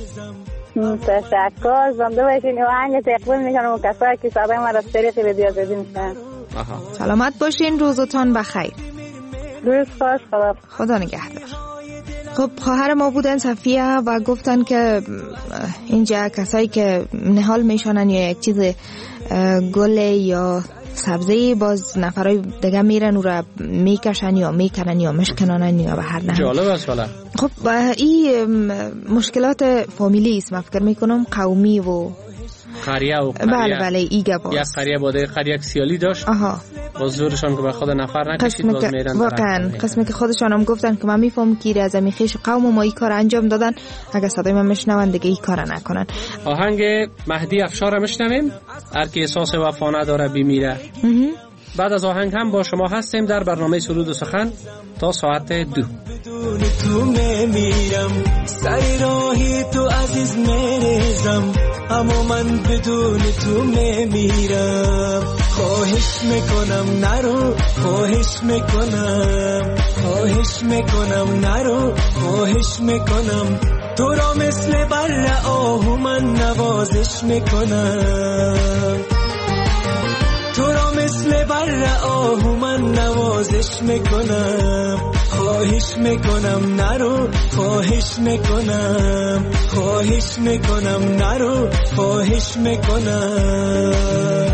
تشکر. زنده باشین. و آهنگ تقبیل میکنم و کسایی که صدای ما را طریق رادیو آزادی میشن. سلامت باشین، روزتان بخیر. روز خوش. خدا خدا نگهدار. خب خواهر ما بودن صفیه و گفتن که اینجا کسایی که نهال میشانن یا یک چیز گل یا سبزی باز نفرای دیگه میرن و را میکشن یا میکنن یا مشکنانن یا به هر نحو. جالب است والا. خب این مشکلات فامیلی است، من فکر میکنم قومی و قریه و قریه. بله بله ایگه باز یک قریه بوده قریه سیالی داشت. آها. باز زورشان که به خود نفر نکشید باز میرن. واقعا قسمی که خودشان هم گفتن که من میفهم که از میخیش قوم ما این کار انجام دادن، اگه صدای من میشنون دیگه این کار نکنن. آهنگ مهدی افشار میشنویم، هر کی احساس وفا نداره بمیره. بعد از آهنگ هم با شما هستیم در برنامه سرود و سخن تا ساعت دو. تو میمیرم، سر راهی تو عزیز میریزم، اما من بدون تو میمیرم. خواهش میکنم نرو، خواهش میکنم، خواهش میکنم نرو، خواهش میکنم، تو را مثل بر آهو من نوازش میکنم، تو را مثل بر آهو من نوازش میکنم. خواهش میکنم نرو، خواهش میکنم، خواهش میکنم نرو، خواهش میکنم.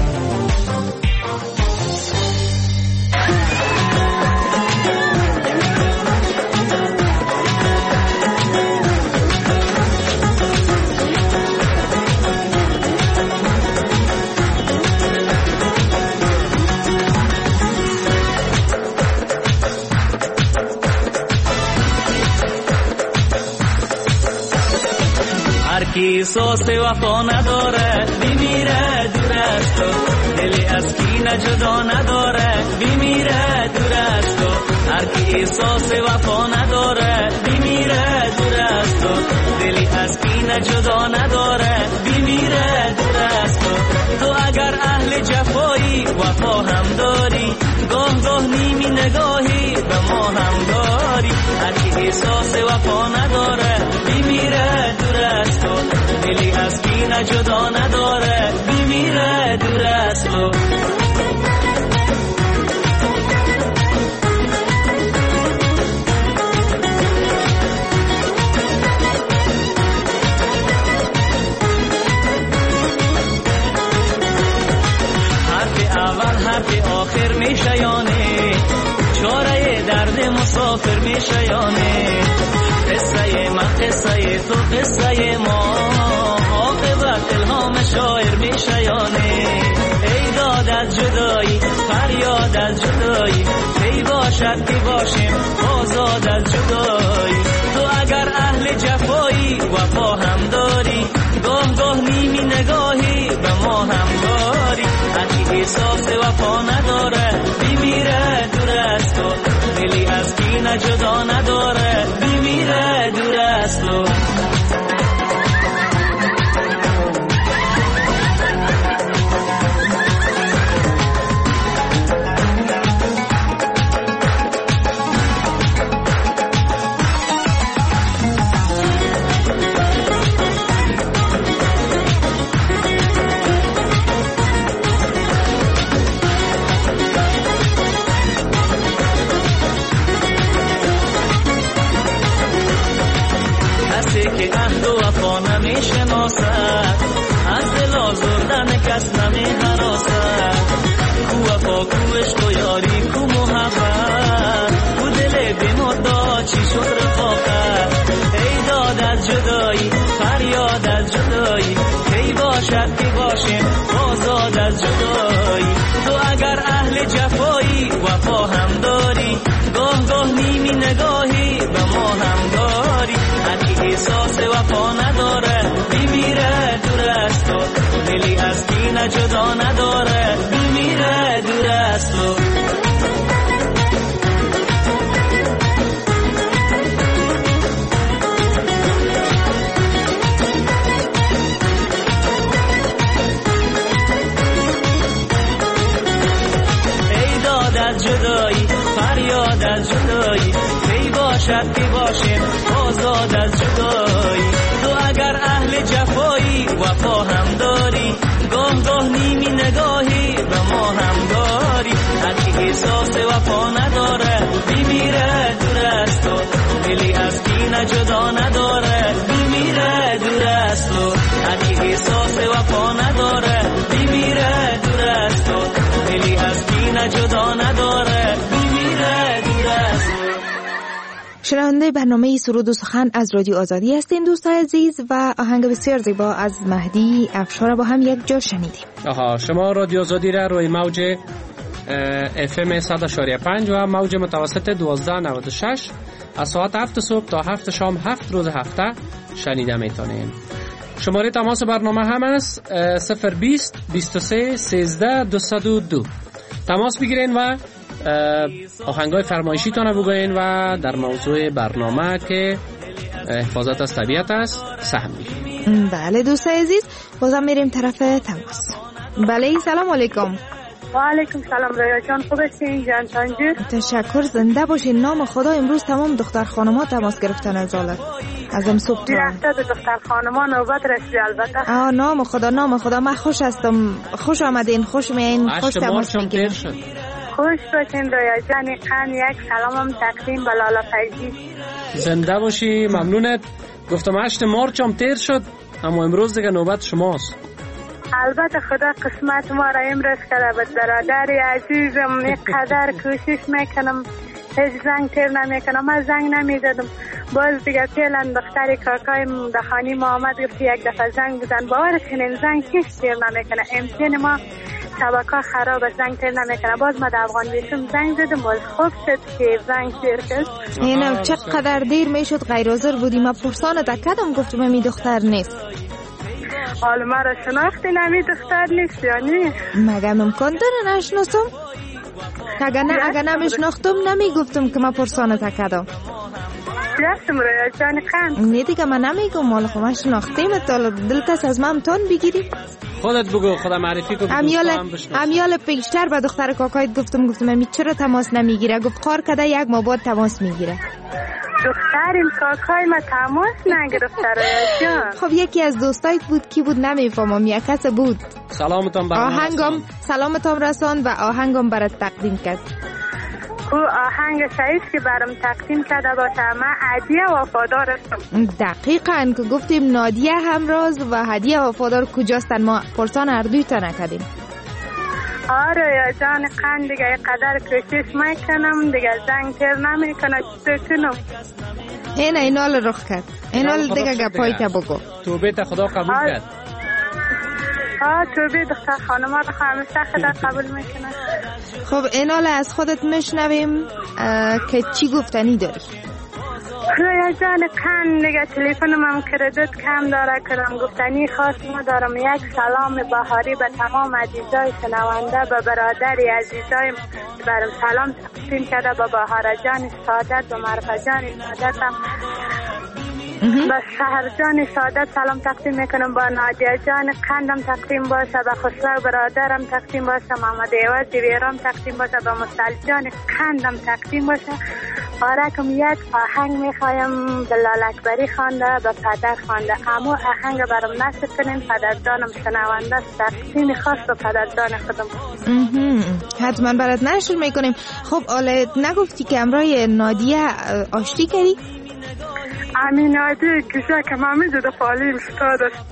کی احساس وفا نداره بمیره دور از تو، دلی از کینه جدا نداره بمیره دور از تو. هر کی احساس وفا نداره بمیره دور از تو، دلی از کینه جدا نداره بمیره دور از تو. تو اگر اهل جفایی وفا هم داری، گاه گاه نیمی نگاهی به ما هم داری. هر کی احساس وفا نداره بمیره دور از تو، دلی از کینه جدا نداره بمیره دور از تو. حرف اول حرف آخر میشه یانه، چاره درد مسافر میشه یانه. قصه من قصه تو قصه ما، عاقبت الهام شاعر میشه یانه. ای داد از جدایی فریاد از جدایی، کی باشد که باشیم آزاد از جدایی. تو اگر اهل جفایی وفا هم داری، گاه گاه نیمی نگاهی به ما هم داری. هرچی احساس وفا نداره بمیره دور از تو، دلی از کینه جدا نداره بمیره دور از تو. از دل آزردن کس نمی حراسد، کو وفا کو عشق و یاری کو محبت، کو دل بیمردا چی شد رفاقت. ای داد از جدایی فریاد از جدایی، کی باشد که باشیم آزاد از جدایی. تو اگر اهل جفایی وفا هم داری، گاه گاه نیمی نگاهی به ما هم داری. هرکی احساس وفا نداره بمیره دور از تو، دلی از کینه جدا نداره بمیره دور از تو. ای داد از جدایی فریاد از جدایی، کی باشد که باشیم آزاد از جدایی. تو اگر اهل جفایی وفا هم داری، گاه گاه نیمی نگاهی به ما هم داری. هرکی احساس وفا نداره بمیره دور از تو، دلی از کینه جدا نداره بمیره دور از تو. هرکی احساس وفا نداره بمیره دور از تو، دلی از کینه جدا نداره بمیره دور از تو. شنونده برنامه سرود و سخن از رادیو آزادی هستین دوستان عزیز، و آهنگ بسیار زیبا از مهدی افشار با هم یک جا شنیدیم. آها، شما رادیو آزادی را روی موج اف ام صد و پنج و موج متوسط دوازده نود و شش از ساعت هفت صبح تا هفت شام هفت روز هفته شنیده میتونین. شماره تماس برنامه هم است صفر بیست بیست و سه سیزده دویست و دو. تماس بگیرین و آهنگای فرمایشی تانه بگوین و در موضوع برنامه که حفاظت از طبیعت است سهم میگیریم. بله دوست عزیز، بازم میریم طرف تماس. بله سلام علیکم. و علیکم سلام رویا جان، خوب هستین جان تانجور؟ تشکر، زنده باشین. نام خدا، امروز تمام دختر خانما تماس گرفتن از حالت ازم صبح تو رفته دو دختر خانما نوبت رسید البته. آه نام خدا نام خدا، من خوش هستم، خوش آمدین، خوش میایین، خوش تماس میگیرین. خوش باشین رویا جان. قن یک سلامم تقدیم به لالا فیضی. زنده باشی، ممنونت. گفتم هشت مارچ هم تیر شد، اما امروز دیگه نوبت شماست. البته خدا قسمت ما را امروز کرده بود. برادری عزیزم اینقدر کوشش میکنم هیچ زنگ تیر نمیکنم، من زنگ نمیزدم. باز دیگه فعلا دختری کاکایم در خانه ما آمد گفت یک دفعه زنگ بزن. باور کنین زنگ هیچ تیر نمیکنه. امتحان ما شبکه خراب است، زنگ تیر نمیکنه. باز ما در افغان بیشم زنگ زدم، باز خوب شد که زنگ تیر کرد. اینم چقدر دیر میشد غیر حاضر بودی. من پرسان تکدم گفتم می دختر نیست. حالا ما را شناختی نمی دختر نیست یعنی؟ مگه امکان داره نشناسم؟ اگه نه اگه نمیشناختم نمی گفتم که من پرسان تکدم. یستم رویا جان خند. نه دیگه من نمیگم، مال خب من شناختیم. تا دلتس از من تون بگیری؟ خودت بگو، خدا معرفی کن. امیال امیال پیشتر به دختر کاکایت گفتم گفتم امی چرا تماس نمیگیره؟ گفت کار کده یک ماه بعد تماس میگیره. دختر این کاکای ما تماس نگرفت رویا جان. خب یکی از دوستایت بود، کی بود نمیفهمم، یک کس بود. سلامتون برام آهنگم سلامتون رسان و آهنگم برات تقدیم کرد. او آهنگ شایست که برام تقدیم کرده باشه. من هدیه وفادار هستم. دقیقاً که گفتیم نادیه همراز و هدیه وفادار کجاستن، ما پرسان اردوی تا نکردیم. آره یا جان قند دیگه قدر کوشش میکنم دیگه زنگ تیر نمیکنه. چطور کنم؟ این اینال رخ کرد. اینال دیگه گپای تا بگو. توبه تا خدا قبول کرد. ها توبه دختر خانم ها بخواه همیشه خدا قبول میکنه. خب اینال از خودت مشنویم که چی گفتنی داری؟ رویا جان کن دیگه تلفنم هم کردت کم داره کرم گفتنی خاص ما دارم. یک سلام بهاری به تمام عزیزای شنونده، به برادری عزیزای برام سلام تقدیم کرده، به بهار جان سعادت و معرفت جان سعادت هم به شهر جان سعادت سلام تقدیم میکنم. با نادیه جان قندم تقدیم باشه، به خسرو برادرم تقدیم باشه، محمد ایواز دیویرام تقدیم باشه، به مستل جان قندم تقدیم باشه. آرکم یک آهنگ میخوایم دلال اکبری خوانده به پدر خوانده، اما آهنگ برام نصب کنین پدردانم شنونده تقدیم خاص به پدردان خودم. حتما برات نشر میکنیم. خب آله نگفتی که امرای نادیه آشتی کردی؟ امین نادیه کشه که من میزده فالیم ستاد است.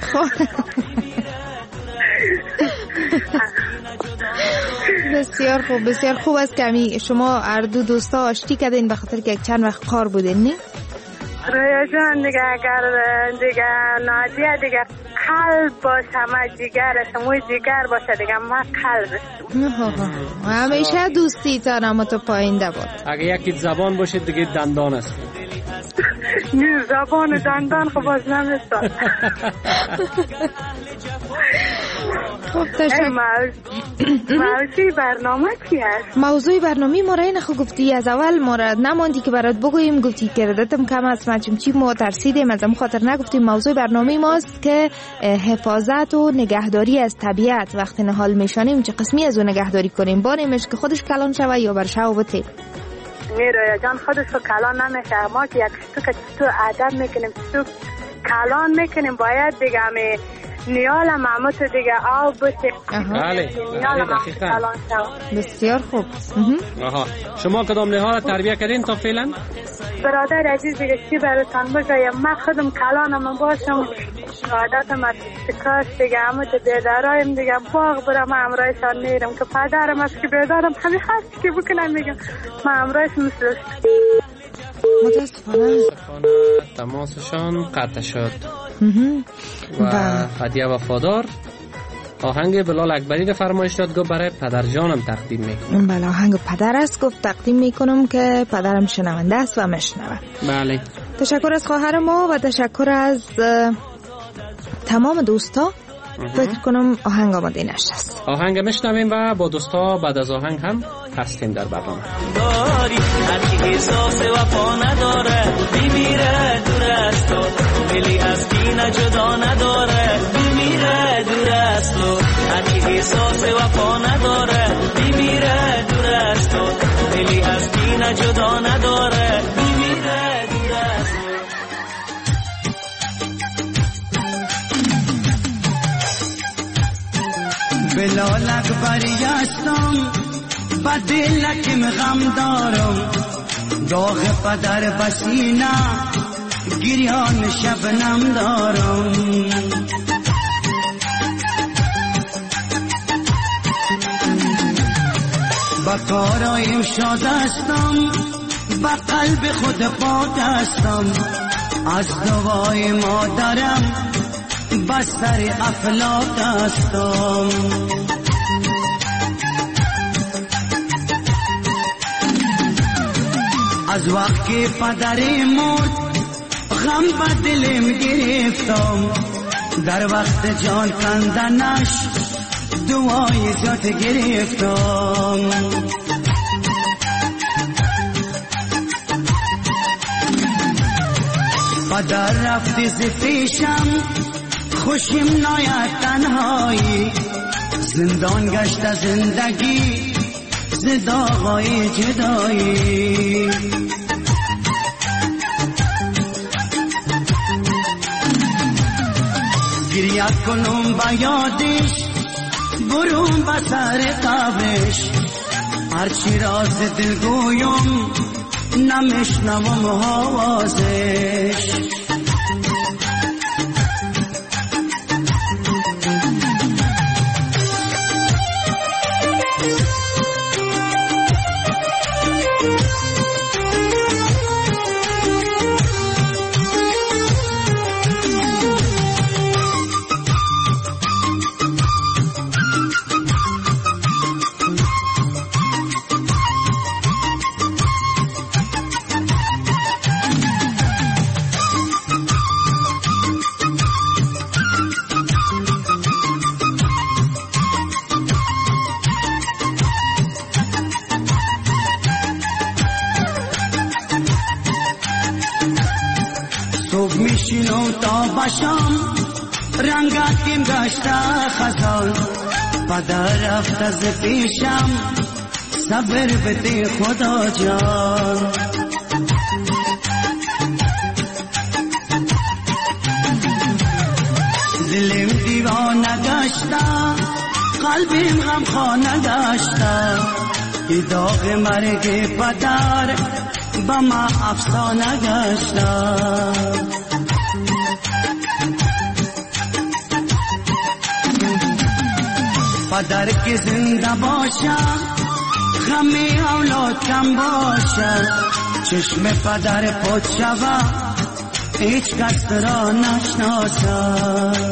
بسیار خوب بسیار خوب است که شما هر دو دوستا آشتی کردین به خاطر که یک چند وقت کار بودین نه؟ رویا جان دیگه اگر دیگه نادیه دیگه قلب باشه ما جگر است، موی جگر باشه دیگه ما قلب است. همیشه دوستی تا نمت پایینده بود. اگه یکی زبان باشه دیگه دندان است. نه زبان دندان خب باز نمیستاد. خب تشکر. موضوع برنامه چی است؟ موضوع برنامه ما را این خود گفتی از اول ما را نماندی که برات بگوییم، گفتی که ردتم کم است مچم چی ما ترسیدیم از اون خاطر نگفتیم. موضوع برنامه ماست که حفاظت و نگهداری از طبیعت. وقتی نهال میشانیم چه قسمی از اون نگهداری کنیم؟ بانیمش که خودش کلان شوه یا برشاو بته؟ نه رویا جان خودش رو کلان نمیشه. ما که یک تو که تو ادب میکنیم تو کلان میکنیم باید دیگه همه نیال محمود دیگه آب بشه. بله نیال محمود کلان شد. بسیار خوب. آها شما کدام نهال تربیه کردین تا فعلا؟ برادر عزیز دیگه چی براتان بگویم، من خودم کلانم باشم عادتم از شکاش دیگه همون بیدارایم دیگه باغ برم امرایشان میرم که پدرم از که بیدارم همه هست که بکنم میگم من امرایش مثل متاسفانه تماسشان قطع شد. و هدیه وفادار آهنگ بلال اکبری رو فرمایش داد گفت برای پدر جانم تقدیم میکنم. بله آهنگ پدر است، گفت تقدیم میکنم که پدرم شنونده است و مشنوه. بله تشکر از خواهر ما و تشکر از تمام دوستا. فکر کنم آهنگ آماده نشست. آهنگ مشنویم و با دوستا بعد از آهنگ هم هستیم در برنامه. هر کی احساس وفا نداره میمیره دور از تو، دلی از دین جدا نداره میمیره دور از تو. هر کی احساس وفا نداره میمیره دور از تو، دلی از دین جدا نداره میمیره دور از تو. بلال اکبری هستم با دلکم غم دارم، داغ پدر بسینه گریان شبنم دارم. با کارایم شاد هستم با قلب خود پاک هستم، از دوای مادرم بستر افلاک هستم. از وقت که پدر مرد غم به دلم گرفتم، در وقت جان کندنش دعای ذات گرفتم. پدر رفت ز پیشم خوشم ناید تنهایی، زندان گشت زندگی ز داغای جدایی. گریه کنم با یادش برون با سر قبرش، هرچی راز دل گویم نمیشنوم آوازش. باشم رنگاتیم گشته خزان، پدر رفت از پیشم صبر بده خدا جان. دلم دیوانه گشته قلبیم غم خانه گشته، ای داغ مرگ پدر با ما افسانه گشته. پدر که زنده باشه غم اولاد کم باشه، چشم پدر پد شوه هیچ کس را نشناسه.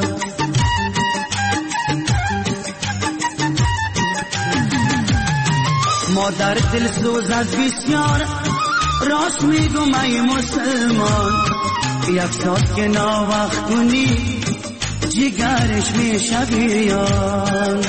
مادر دل سوز از بسیار راست میگم ای مسلمان، یک ساعت که ناوقت کنی جگرش میشه بیان.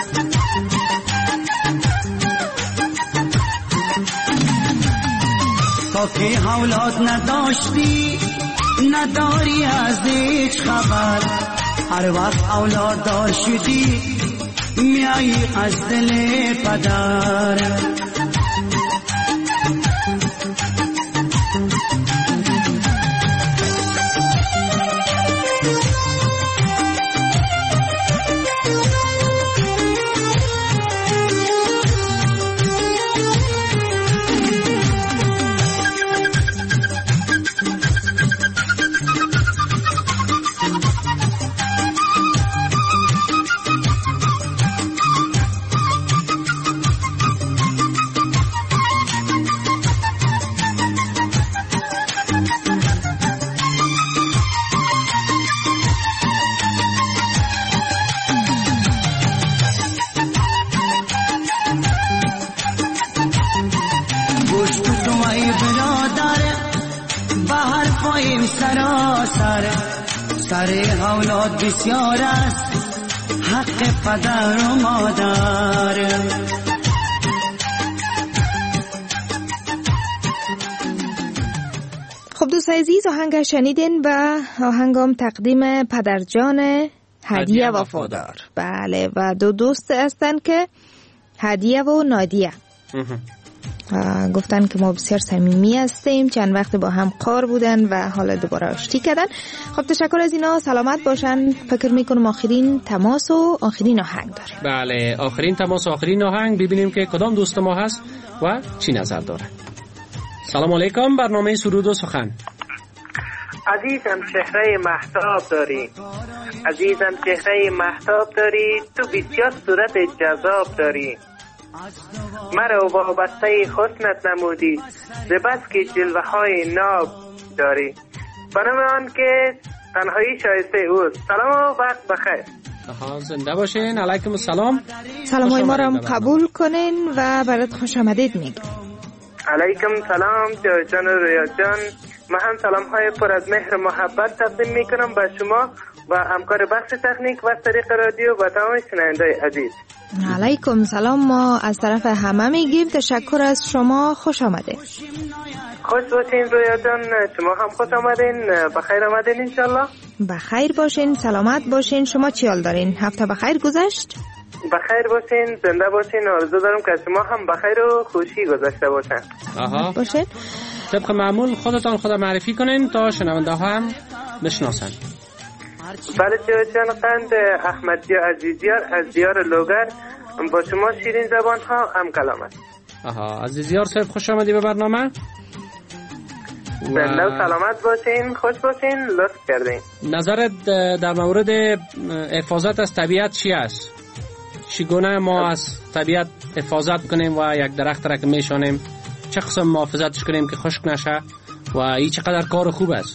تا که اولاد نداشتی نداری از هیچ خبر، هر وقت اولاد دار شدی میایی از دل پدر. سر اولاد بسیار است حق پدر و مادر، دوست عزیز آهنگ شنیدین و آهنگم تقدیم پدرجان هدیه وفادار. بله و دو دوست هستن که هدیه و نادیه گفتن که ما بسیار صمیمی هستیم، چند وقت با هم قار بودن و حالا دوباره آشتی کردن. خب تشکر از اینا، سلامت باشن. فکر میکنم آخرین تماس و آخرین آهنگ داره. بله آخرین تماس و آخرین آهنگ، ببینیم که کدام دوست ما هست و چی نظر داره. سلام علیکم، برنامه سرود و سخن. عزیزم چهره مهتاب داری، عزیزم چهره مهتاب داری، تو بسیار صورت جذاب داری، مرا وابسته حسنت نمودی، ز بس که جلوه های ناب داری. بنابراین آن که تنهایی شایسته اوست. سلام و وقت بخیر. آها زنده باشین. علیکم السلام. سلام های ما را قبول کنین و برات خوش آمدید میگم. علیکم سلام جای جان و رویا جان. من هم سلام های پر از مهر محبت تقدیم میکنم به شما و همکار بخش تکنیک و از طریق رادیو و تمام شنوندگان عزیز. علیکم سلام. ما از طرف همه میگیم تشکر از شما، خوش آمده. خوش باشین رویا جان، شما هم خوش آمدین، بخیر آمدین انشالله. بخیر باشین، سلامت باشین. شما چی حال دارین؟ هفته بخیر گذشت؟ بخیر باشین، زنده باشین. آرزو دارم که شما هم بخیر و خوشی گذشته باشین. آها باشین. طبق معمول خودتان خود معرفی کنین تا شنونده ها هم بشناسن. بله جان قند احمدی عزیزیار از دیار لوگر با شما شیرین زبان ها هم کلام است. آها عزیزیار صاحب خوش آمدی به برنامه. زنده و سلامت باشین، خوش باشین، لطف کردین. نظرت در مورد حفاظت از طبیعت چی است؟ چگونه ما از طبیعت حفاظت کنیم و یک درخت را که میشانیم چه قسم محافظتش کنیم که خشک نشه و این چقدر کار خوب است؟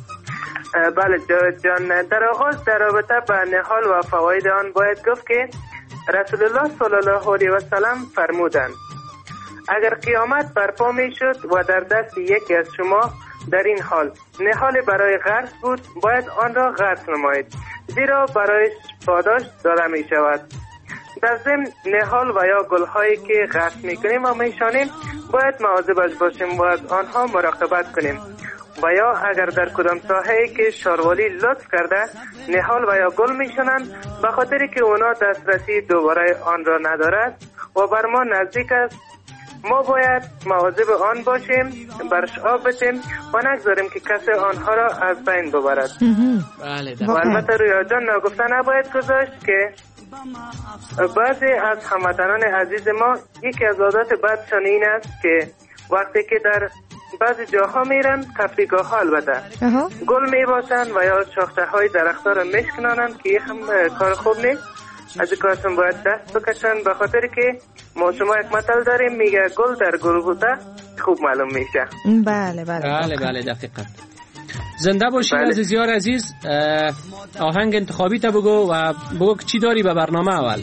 بله جان، در آغاز در رابطه با نهال و فواید آن باید گفت که رسول الله صلی الله علیه و سلم فرمودند اگر قیامت برپا می شد و در دست یکی از شما در این حال نهال برای غرس بود، باید آن را غرس نمایید، زیرا برایش پاداش داده می شود. در ضمن نهال و یا گل‌هایی که غرس می‌کنیم و می‌شانیم باید مواظب باشیم و از آنها مراقبت کنیم. و یا اگر در کدام ساحه‌ای که شاروالی لطف کرده نهال و یا گل می‌شنند، به خاطری که اونا دسترسی دوباره آن را ندارد و بر ما نزدیک است، ما باید مواظب آن باشیم، برش آب بدیم و نگذاریم که کسی آنها را از بین ببرد. و البته رویا جان ناگفته نباید گذاشت که بعضی از هموطنان عزیز ما یکی از عادات بدشان این است که وقتی که در بعضی جاها میرن تفریحگاه ها البته گل میباشن و یا شاخه های درختها را میشکنانند که هم کار خوب نیست. از این کارشون باید دست بکشن، به خاطر که ما شما یک مثل داریم میگه گل در گل بوده خوب معلوم میشه. بله بله بله بله دقیقا. زنده باشید بله. عزیزیار عزیز، آهنگ انتخابی تا بگو و بگو چی داری به برنامه اول.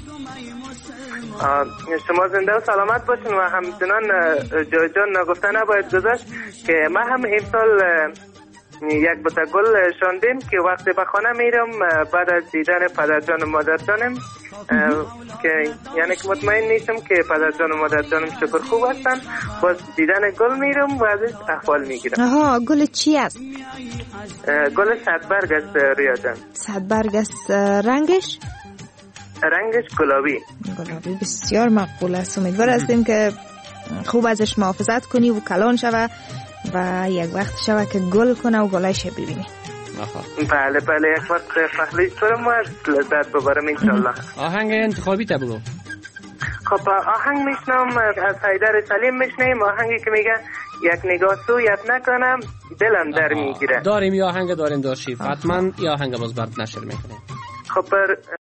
شما زنده و سلامت باشین و همچنان جای جان نگفته نباید گذاشت که ما هم امسال یک بوته گل شاندیم که وقتی به خانه میرم بعد از دیدن پدرجان و مادرجانم که یعنی که مطمئن نیستم که پدرجان و مادرجانم شکر خوب هستن، باز دیدن گل میرم و ازش احوال میگیرم. آها گل چی است؟ گل صدبرگ است ریا جان. صدبرگ است. رنگش؟ رنگش گلابی. گلابی بسیار مقبول است. امیدوار هستیم که خوب ازش محافظت کنی و کلان شوه و یک وقت شوه که گل کنه و گلایش ببینی. بله بله یک وقت فهلیش کنم و لذت ببرم انشالله. آهنگ انتخابی تا بگو. خب آهنگ میشنم از حیدر سلیم میشنیم، آهنگی که میگه یک نگاه سویت نکنم دلم در میگیره. داریم یا آهنگ داریم داشتیم حتما یا آهنگ باز برد نشر میکنیم. خب